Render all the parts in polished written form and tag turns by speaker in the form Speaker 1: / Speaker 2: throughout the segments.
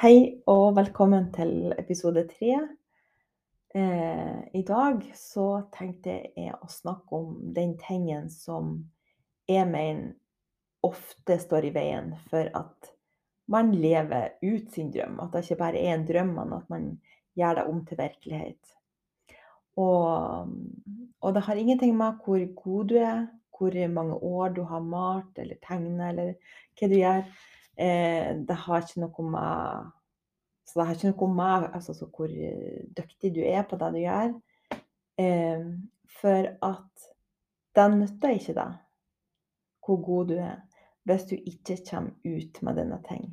Speaker 1: Hei og velkommen til episode 3. I dag så tenkte jeg å snakke om den tingen som jeg mener ofte står i veien for at man lever ut sin drøm. At det ikke bare er en drøm, men at man gjør det om til virkelighet. Og, og det har ingenting med hvor god du er, hvor mange år du har malt eller tegnet, eller hva du gjør. Det har ikke noe med Så det har ikke noe med altså, så hvor dyktig du er på det du gjør. For at det nytter ikke det, hvor god du er, hvis du ikke kommer ut med denne ting.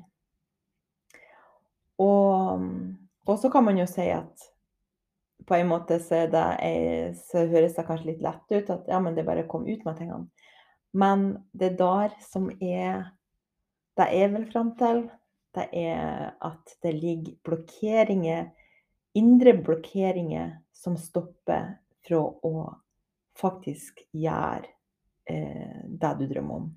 Speaker 1: Og, og så kan man jo si at på en måte så høres det kanskje litt lett ut, at ja, men det bare kom ut med tingene. Men det der som det jeg vil frem til, det er at det ligger blokkeringer, indre blokkeringer som stopper fra å faktisk gjøre det du drømmer om.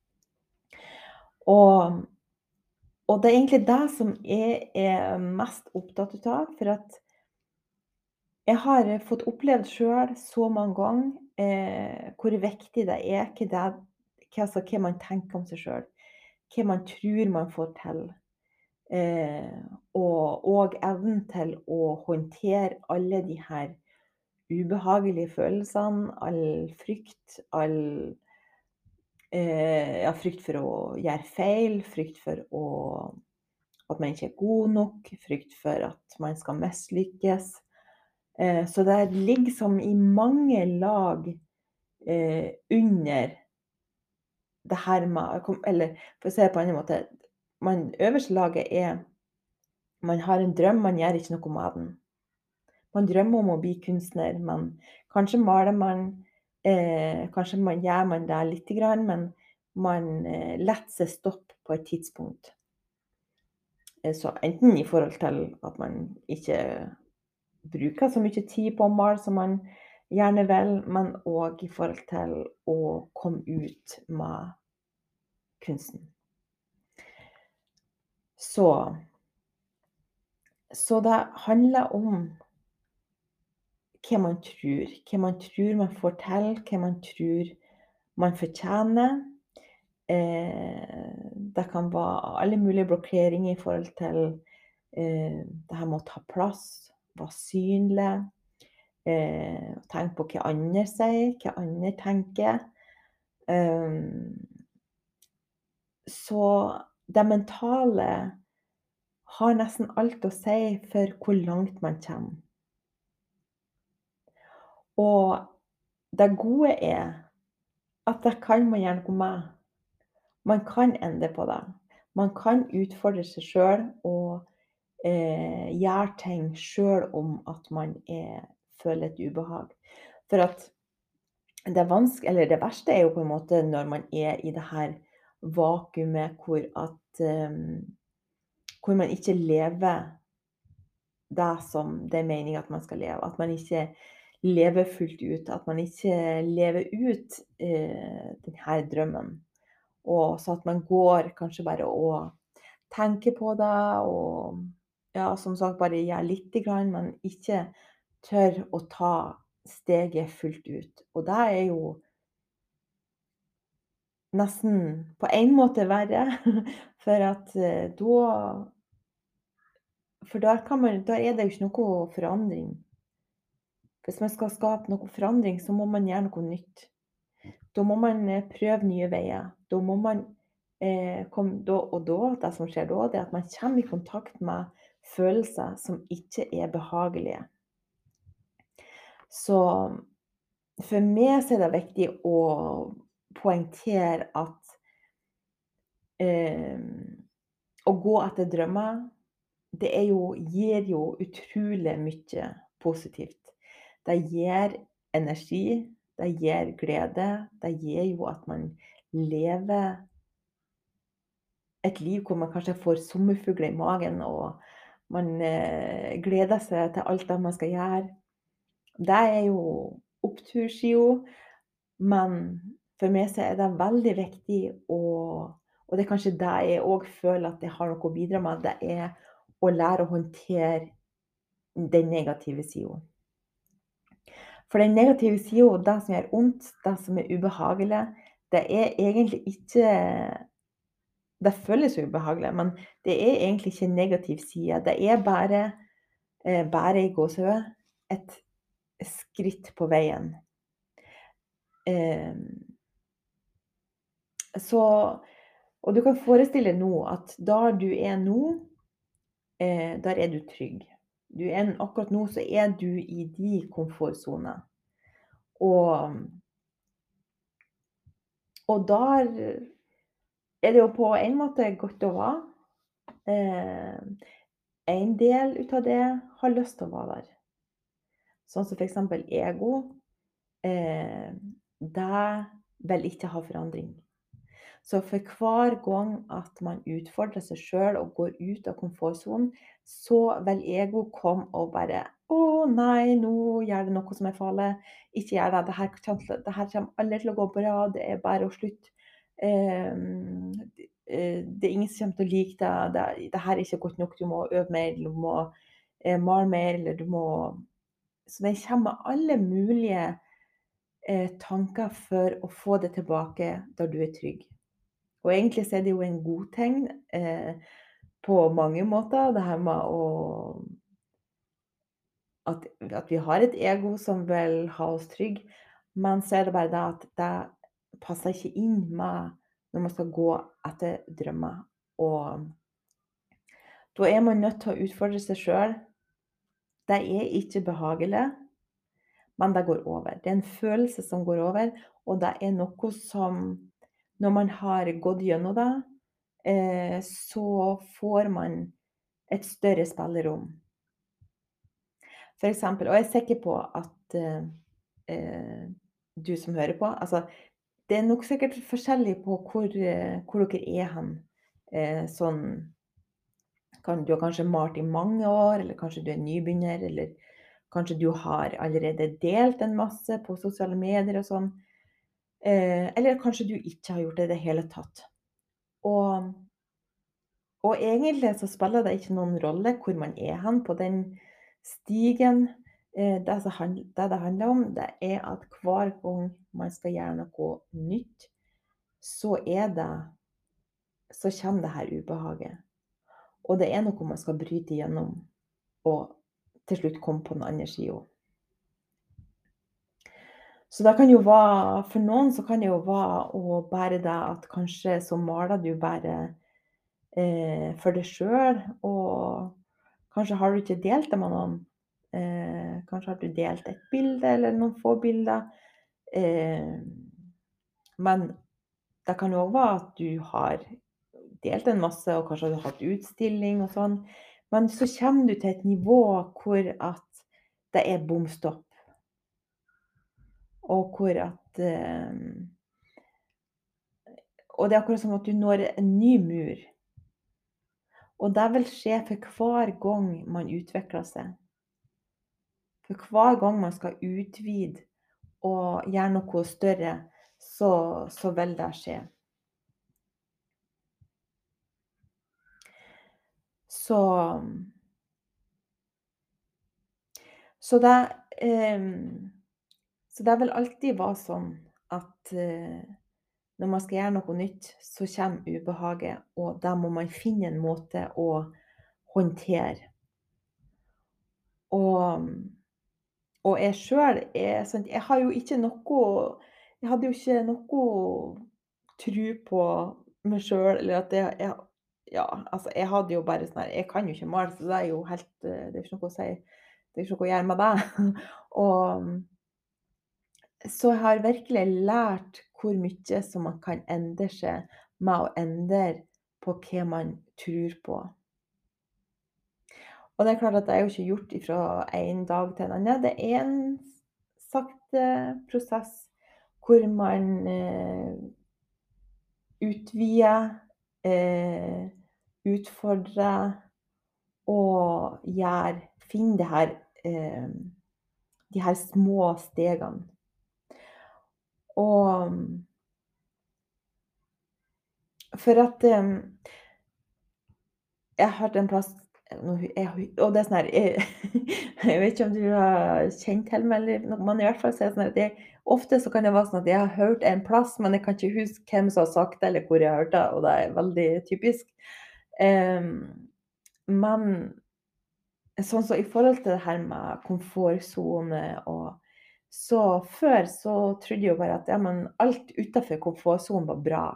Speaker 1: Og, og det er egentlig det som jeg er mest opptatt av, for at jeg har fått opplevd selv så mange ganger hvor viktig det er, hva man tenker om seg selv, hva man tror man får til. Og evnen til å håndtere alle de her ubehagelige følelsene, all frykt, frykt for å gjøre feil, frykt for at man ikke er god nok, frykt for at man skal mislykkes. Så det ligger som i mange lag under det her med, eller for å si det på en annen måte, øverste laget er, man har en drøm, man gjør ikke noe med den. Man drømmer om å bli kunstner, men kanskje maler man, kanskje gjør man det litt grann, men man letter seg stoppe på et tidspunkt. Så enten i forhold til at man ikke bruker så mye tid på å male som man gjerne vil, men også i forhold til å komme ut med kunsten. Så det handler om hva man tror man får til, hva man tror man fortjener. Det kan være alle mulige blokkeringer i forhold til det her med å ta plass, være synlig, tenke på hva andre sier, hva andre tenker. Så det mentale har nesten alt å si for hvor langt man kommer. Og det gode er at det kan man gjøre noe med. Man kan endre på det. Man kan utfordre seg selv og gjøre ting selv om at man føler et ubehag. For at det verste er jo på en måte når man er i det her vakuumet hvor man ikke lever det som det er meningen at man skal leve. At man ikke lever fullt ut. At man ikke lever ut denne drømmen. Og så at man går kanskje bare og tenker på det, og ja, som sagt bare gjør litt grann, men ikke tør å ta steget fullt ut. Og det er jo nesten på en måte verre, for at da er det jo ikke noe forandring. Hvis man skal skape noe forandring, så må man gjøre noe nytt. Da må man prøve nye veier. Da må man det som skjer da, det er at man kommer i kontakt med følelser som ikke er behagelige. Så for meg så er det viktig å poengtere at å gå etter drømmer, det gir jo utrolig mye positivt. Det gir energi, det gir glede, det gir jo at man lever et liv hvor man kanskje får sommerfugler i magen, og man gleder seg til alt det man skal gjøre. Det er jo oppturssida, men for meg så er det veldig viktig, og det er kanskje det jeg også føler at jeg har noe å bidra med, det er å lære å håndtere den negative siden. For den negative siden, det som gjør ondt, det som er ubehagelig, det er egentlig ikke det føles jo ubehagelig, men det er egentlig ikke en negativ side. Det er bare i gåsehud, et skritt på veien. Eh, så, og du kan forestille deg nå at der du er nå, der er du trygg. Akkurat nå så er du i din komfortsone. Og, og der er det jo på en måte godt å være. En del ut av det har lyst til å være der. Sånn som for eksempel ego, det vil ikke ha forandring. Så for hver gang at man utfordrer seg selv og går ut av komfortzonen, så vil ego komme og bare, å nei, nå gjør det noe som er farlig. Ikke gjør det, det her kommer aldri til å gå bra, det er bare å slutte. Det er ingen som kommer til å like det her er ikke godt nok, du må øve mer, du må male mer, eller du må... Så det kommer med alle mulige tanker for å få det tilbake da du er trygg. Og egentlig så er det jo en god ting på mange måter, det her med at vi har et ego som vil ha oss trygg, men så er det bare det at det passer ikke inn med når man skal gå etter drømmer. Og da er man nødt til å utfordre seg selv. Det er ikke behagelig, men det går over. Det er en følelse som går over, og det er noe som, når man har gått gjennom det, så får man et større spillerom. For eksempel, og jeg er sikker på at du som hører på, altså, det er nok sikkert forskjellig på hvor dere er hen. Sånn, du har kanskje malt i mange år, eller kanskje du er nybegynner, eller kanskje du har allerede delt en masse på sosiale medier og sånn. Eller kanskje du ikke har gjort det i det hele tatt. Og egentlig så spiller det ikke noen rolle hvor man er hen på den stigen. Det det handler om, det er at hver gang man skal gjøre noe nytt, så kommer det her ubehaget. Og det er noe man skal bryte igjennom, og til slutt komme på den andre siden. Så det kan jo være, for noen så kan det jo være å bære det at kanskje så maler du bare for deg selv, og kanskje har du ikke delt det med noen. Kanskje har du delt et bilde eller noen få bilder. Men det kan jo også være at du har delt en masse, og kanskje har du hatt utstilling og sånn. Men så kommer du til et nivå hvor at det er bom stopp. Og hvor at og det er akkurat som at du når en ny mur. Og det vil skje for hver gang man utvikler seg. For hver gang man skal utvide og gjøre noe større, så vil det skje. Så det vil alltid være sånn at når man skal gjøre noe nytt, så kommer ubehaget, og da må man finne en måte å håndtere. Og jeg selv jeg har jo ikke noe, jeg hadde jo ikke noe tro på meg selv, eller at ja, altså jeg hadde jo bare sånn her, jeg kan jo ikke male, så det er jo helt, det er ikke noe å si, det er ikke noe å gjøre med det. Og så jeg har virkelig lært hvor mye som man kan endre seg med å endre på hva man tror på. Og det er klart at det er jo ikke gjort fra en dag til en annen. Det er en sakte prosess hvor man utvider, utfordrer og finner de her små stegene. Og for at jeg har hørt en plass nå og det er sånn her, jeg vet ikke om du har kjent til meg eller noe, men i hvert fall så er det sånn at ofte så kan det være sånn at jeg har hørt en plass, men jeg kan ikke huske hvem som har sagt det, eller hvor jeg har hørt det, og det er veldig typisk. Ehm, men sånn så i forhold til det her med komfortsone og så før så trodde jeg jo bare at, ja, men alt utenfor komfortsonen var bra.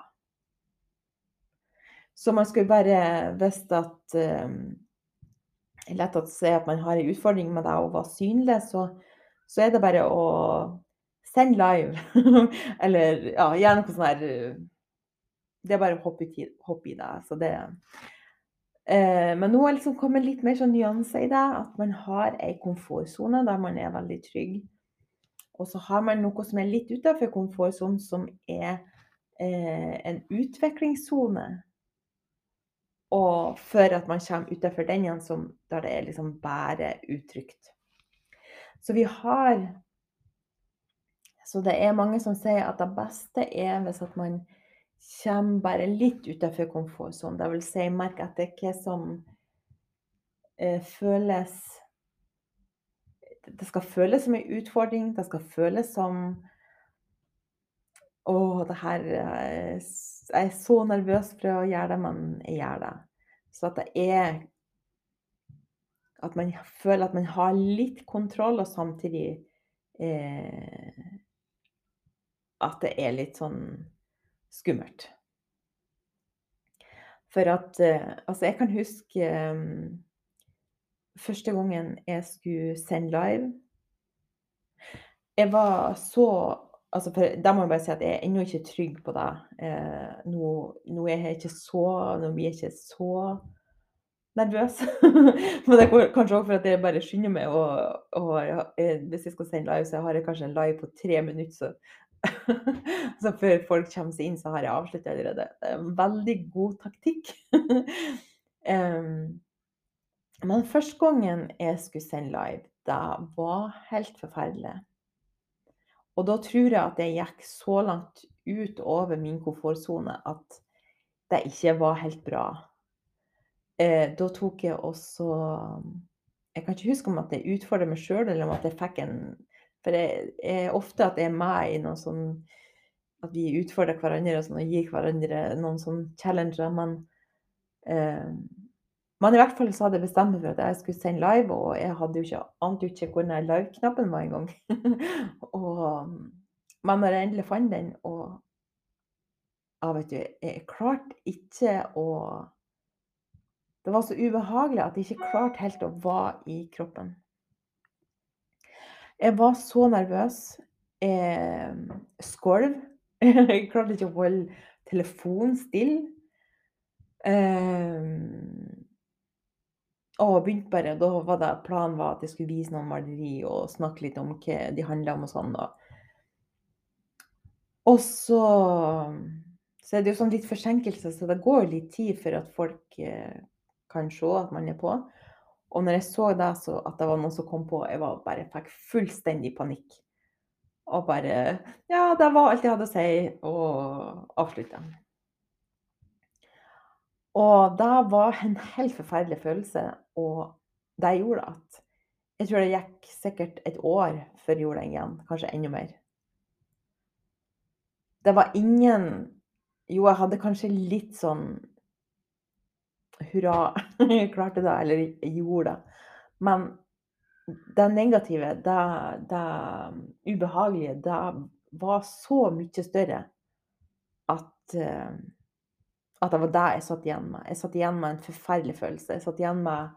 Speaker 1: Så man skulle bare visst at, lett å se at man har en utfordring med det å være synlig, så er det bare å sende live. Eller ja, gjøre noe sånn her, det er bare å hoppe i det. Så det men nå har liksom kommet litt mer sånn nyanser i det, at man har ei komfortsone der man er veldig trygg. Og så har man noe som er litt utenfor komfortsonen, som er, en utviklingssone. Og før at man kommer utenfor den igjen, som der det er liksom bare utrygt. Så vi har Så det er mange som sier at det beste er hvis at man kommer bare litt utenfor komfortsonen. Det vil si, merk etter hva som, føles det skal føles som en utfordring, det skal føles som «Å, det her, jeg er så nervøs for å gjøre det, men jeg gjør det». Så at det er at man føler at man har litt kontroll, og samtidig, eh, at det er litt sånn skummelt. For at, altså jeg kan huske, første gangen jeg skulle sende live. Jeg var så altså for da må jeg bare si at jeg er ennå ikke trygg på det. Nå er jeg ikke så nå blir jeg ikke så nervøs. Men det er kanskje også for at jeg bare skynder meg, og hvis jeg skal sende live, så har jeg kanskje en live på 3 minutter, så så før folk kommer seg inn, så har jeg avsluttet allerede. Det er en veldig god taktikk. Em, men første gangen jeg skulle sende live, det var helt forferdelig. Og da tror jeg at jeg gikk så langt ut over min komfortsone at det ikke var helt bra. Da tok jeg også jeg kan ikke huske om at jeg utfordret meg selv, eller om at jeg fikk en for jeg er ofte at jeg er med i noe sånn at vi utfordrer hverandre og sånn, og gir hverandre noen sånn challenger, eh, men i hvert fall så hadde jeg bestemt meg for at jeg skulle sende live, og jeg hadde jo ikke ante jo ikke hvor den her live-knappen var engang. Og men når jeg endelig fant den, og ja, vet du, jeg klarte ikke å det var så ubehagelig at jeg ikke klarte helt å være i kroppen. Jeg var så nervøs. Jeg skalv. Jeg klarte ikke å holde telefonen stille. Eh, og begynte bare da var det planen var at jeg skulle vise noen maleri og snakke litt om hva de handler om og sånn, og så er det jo sånn litt forsinkelse, så det går jo litt tid for at folk, kan se at man er på. Og når jeg så det, så at det var noen som kom på, jeg var bare fikk fullstendig panikk. Og bare ja, det var alt jeg hadde å si, og avslutta. Og det var en helt forferdelig følelse, og det gjorde at jeg tror det gikk sikkert et år før jeg gjorde det igjen, kanskje enda mer. Det var ingen jo, jeg hadde kanskje litt sånn hurra, jeg klarte det, eller jeg gjorde det. Men det negative, det ubehagelige, det var så mye større at, at det var det jeg satt igjen med. Jeg satt igjen med en forferdelig følelse. Jeg satt igjen med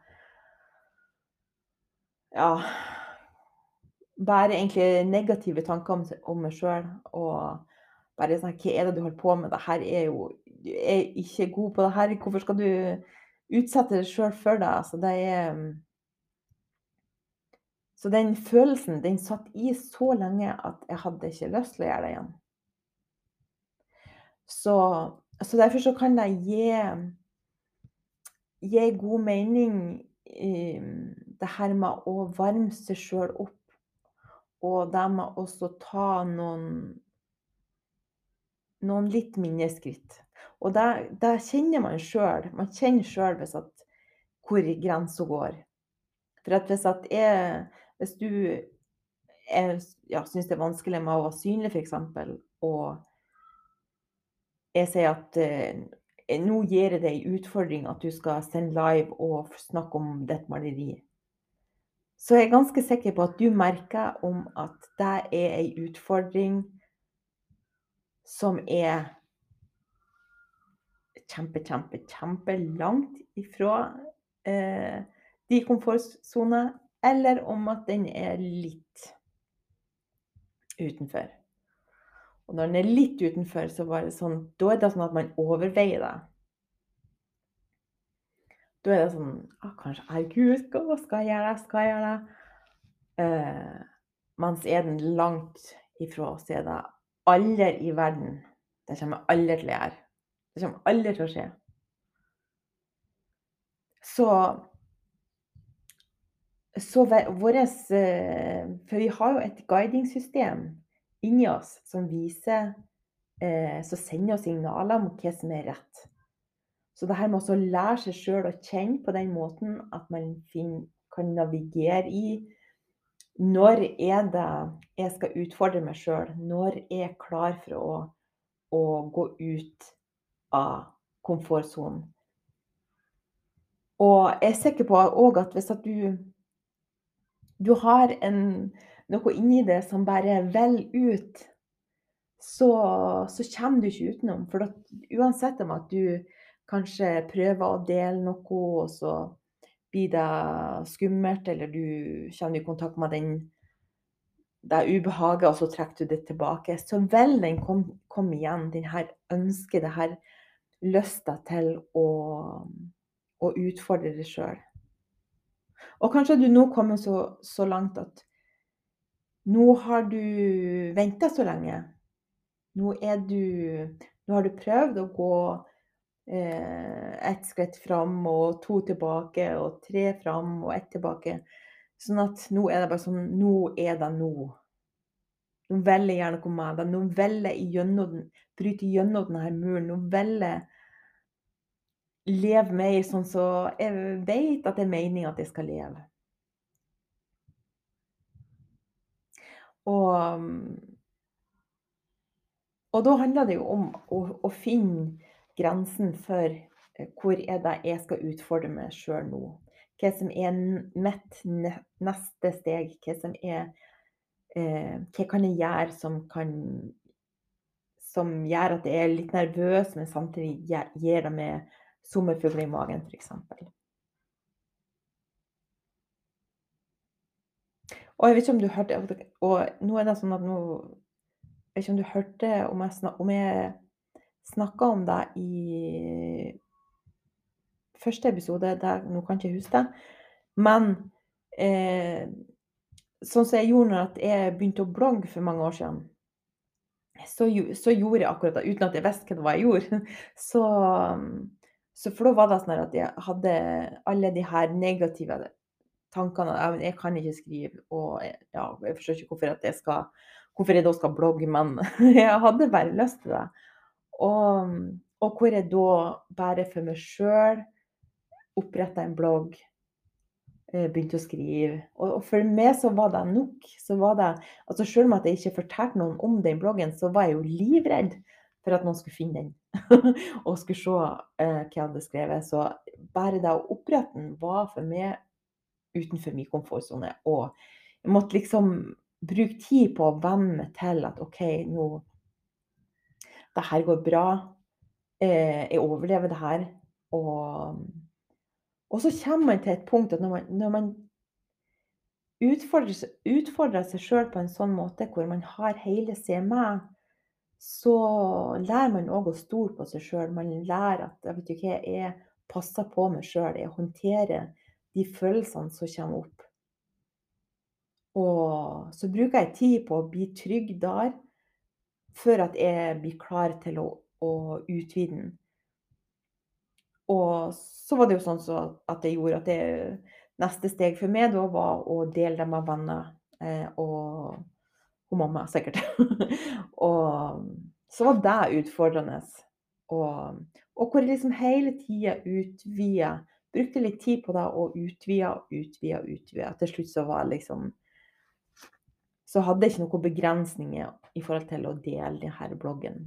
Speaker 1: ja, bare egentlig negative tanker om meg sjøl, og bare sånn «Hva er det du holder på med? Det her er jo du er ikke god på det her. Hvorfor skal du utsette deg sjøl for det?» Altså, det er så den følelsen, den satt i så lenge at jeg hadde ikke lyst til å gjøre det igjen. Så derfor så kan det gi god mening, det her med å varme seg sjøl opp, og det med også ta noen litt mindre skritt. Og det kjenner man sjøl. Man kjenner sjøl hvis at hvor grensen går. For at hvis du synes det er vanskelig med å være synlig for eksempel, og jeg sier at nå gir jeg deg en utfordring at du skal sende live og snakke om ditt maleri. Så jeg er ganske sikker på at du merker om at det er en utfordring som er kjempe langt ifra de komfortsoner, eller om at den er litt utenfor. Og når den er litt utenfor, så var det sånn, da er det sånn at man overveier det. Da er det sånn, kanskje, herregud, hva skal jeg gjøre, mens er den langt ifra, så er det aldri i verden. Det kommer aldri til å gjøre. Det kommer aldri til å skje. Så for vi har jo et guidingssystem inni oss som viser, som sender oss signaler om hva som er rett. Så det her med å lære seg selv å kjenne på den måten at man kan navigere i når er det jeg skal utfordre meg selv, når jeg er klar for å gå ut av komfortzonen. Og jeg er sikker på også at hvis at du har noe inni det som bare vil ut, så kommer du ikke utenom. For uansett om at du kanskje prøver å dele noe, og så blir det skummelt, eller du kommer i kontakt med det ubehaget, og så trekker du det tilbake, så vil den komme igjen, den her ønsket, det her lysten til å utfordre deg selv. Og kanskje du nå kommer så langt at nå har du ventet så lenge. Nå har du prøvd å gå ett skritt fram, og 2 tilbake, og 3 fram, og 1 tilbake. Sånn at nå er det bare sånn, nå er det nå. Nå vil jeg gjerne komme med det. Nå vil jeg bryte gjennom denne muren. Nå vil jeg leve mer sånn så jeg vet at det er meningen at jeg skal leve. Og da handler det jo om å finne grensen for hvor er det jeg skal utfordre meg selv nå. Hva som er mitt neste steg, hva kan jeg gjøre som gjør at jeg er litt nervøs, men samtidig gir det med sommerfugler i magen, for eksempel. Og jeg vet ikke om du hørte, og nå er det sånn at jeg vet ikke om du hørte om jeg snakket om det i første episode, nå kan jeg ikke huske det, men sånn som jeg gjorde når jeg begynte å blogge for mange år siden, så gjorde jeg akkurat det, uten at jeg visste hva det var jeg gjorde. Så for da var det sånn at jeg hadde alle de her negative tankene, jeg kan ikke skrive, og jeg forstår ikke hvorfor jeg da skal blogge, men jeg hadde bare lyst til det. Og hvor jeg da bare for meg selv opprettet en blogg, begynte å skrive. Og for meg så var det nok. Så var det, altså selv om at jeg ikke fortalte noen om den bloggen, så var jeg jo livredd for at noen skulle finne den. Og skulle se hva jeg hadde skrevet. Så bare det å opprette den var for meg utenfor min komfortzone. Og jeg måtte liksom bruke tid på å venne meg til at ok, nå det her går bra, jeg overlever det her, og så kommer man til et punkt at når man utfordrer seg selv på en sånn måte, hvor man har hele seg med, så lærer man også å stole på seg selv. Man lærer at, jeg vet ikke, jeg passer på meg selv, jeg håndterer de følelsene som kommer opp. Og så bruker jeg tid på å bli trygg der, før at jeg blir klar til å utvide den. Og så var det jo sånn så at jeg gjorde at neste steg for meg da var å dele det med venner, og mamma sikkert. Og så var det utfordrende. Og hvor jeg liksom hele tiden utvidet brukte litt tid på det og utvida. Til slutt så var liksom, så hadde jeg ikke noen begrensninger i forhold til å dele denne bloggen.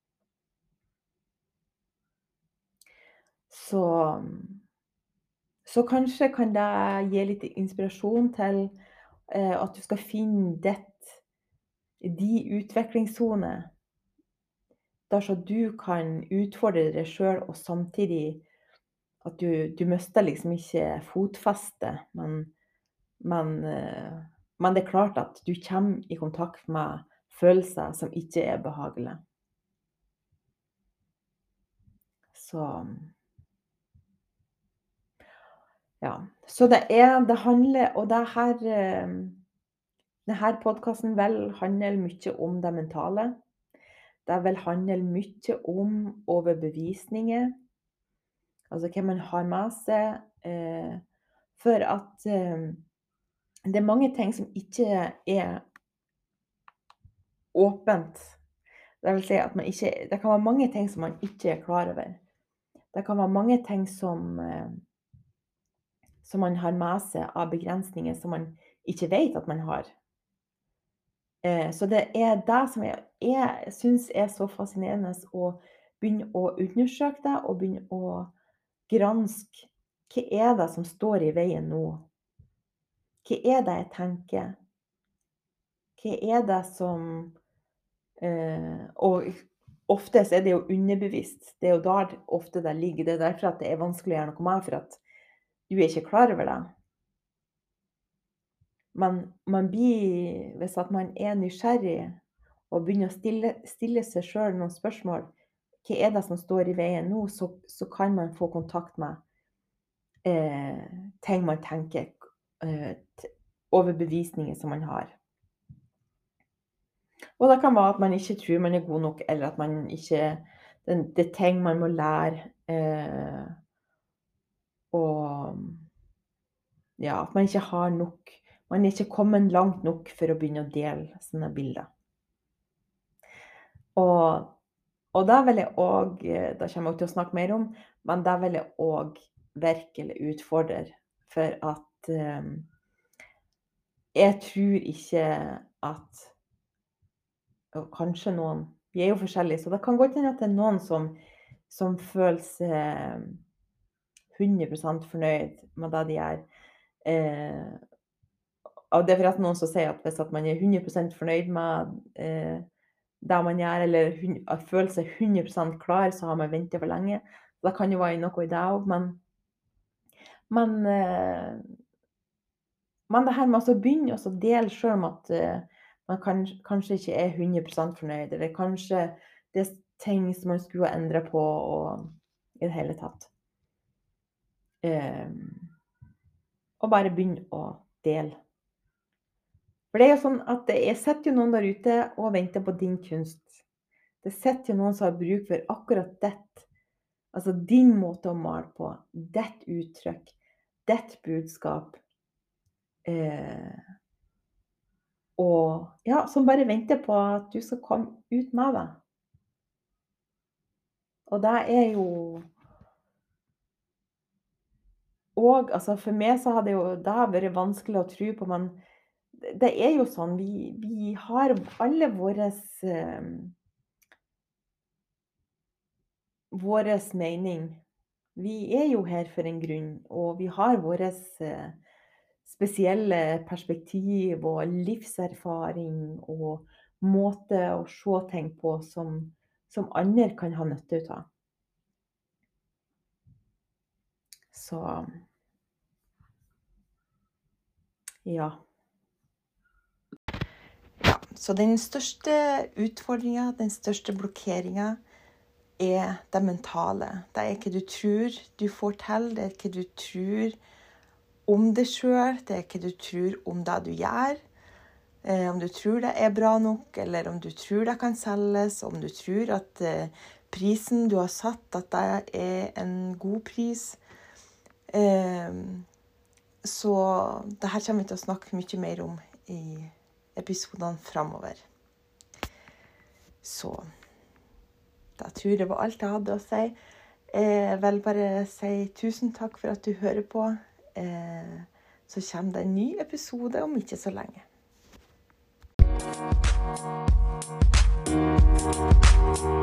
Speaker 1: Så kanskje kan det gi litt inspirasjon til at du skal finne de utviklingssoner, der så du kan utfordre deg selv, og samtidig at du mister liksom ikke fotfeste, men det klart at du kommer i kontakt med følelser som ikke behagelige. Så ja, så det handler, og denne podcasten vil handle mye om det mentale. Det vil handle mye om overbevisninger, altså hva man har med seg, for at det mange ting som ikke åpent. Det vil si at det kan være mange ting som man ikke klar over. Det kan være mange ting som man har med seg av begrensninger som man ikke vet at man har. Så det det som jeg synes så fascinerende å begynne å undersøke det, og begynne å granske. Hva det som står i veien nå? Hva det jeg tenker? Hva det som... og ofte så det jo underbevisst. Det jo der ofte det ligger. Det derfor at det vanskelig å gjøre noe med, for at du ikke klar over det. Men man blir, hvis at man nysgjerrig og begynner å stille seg selv noen spørsmål, hva det som står i veien nå, så kan man få kontakt med ting man tenker, overbevisninger som man har. Og det kan være at man ikke tror man god nok, eller at man ikke, det ting man må lære, og ja, at man ikke har nok. Man ikke kommet langt nok for å begynne å dele sånne bilder. Og det vil jeg også, da kommer jeg til å snakke mer om, men det vil jeg også virkelig utfordre, for at jeg tror ikke at, og kanskje noen, vi jo forskjellige, så det kan godt hende at det noen som føler seg 100% fornøyd med det de gjør. Og det forresten noen som sier at hvis at man 100% fornøyd med det man gjør, eller føler seg 100% klar, så har man ventet for lenge. Det kan jo være noe i det også, men det her med å begynne å dele selv om at man kanskje ikke 100% fornøyd, eller kanskje det ting som man skulle ha endret på, og i det hele tatt. Og bare begynne å dele. For det jo sånn at jeg setter jo noen der ute og venter på din kunst. Det setter jo noen som har bruk for akkurat dette. Altså din måte å male på, ditt uttrykk, ditt budskap. Og ja, som bare venter på at du skal komme ut med det. Og det jo... Og altså for meg så hadde jo det vært vanskelig å tro på, men det jo sånn, vi har alle våres mening. Vi jo her for en grunn, og vi har våres spesielle perspektiv og livserfaring og måte å se ting på som andre kan ha nytte av. Så ja. Så den største utfordringen, den største blokkeringen det mentale. Det hva du tror du får til, det hva du tror om deg selv, det hva du tror om det du gjør. Om du tror det bra nok, eller om du tror det kan selges, om du tror at prisen du har satt, at det en god pris. Så det her kommer vi til å snakke mye mer om i episodene fremover. Så da tror jeg var alt jeg hadde å si. Jeg vil bare si tusen takk for at du hører på. Så kommer det en ny episode om ikke så lenge.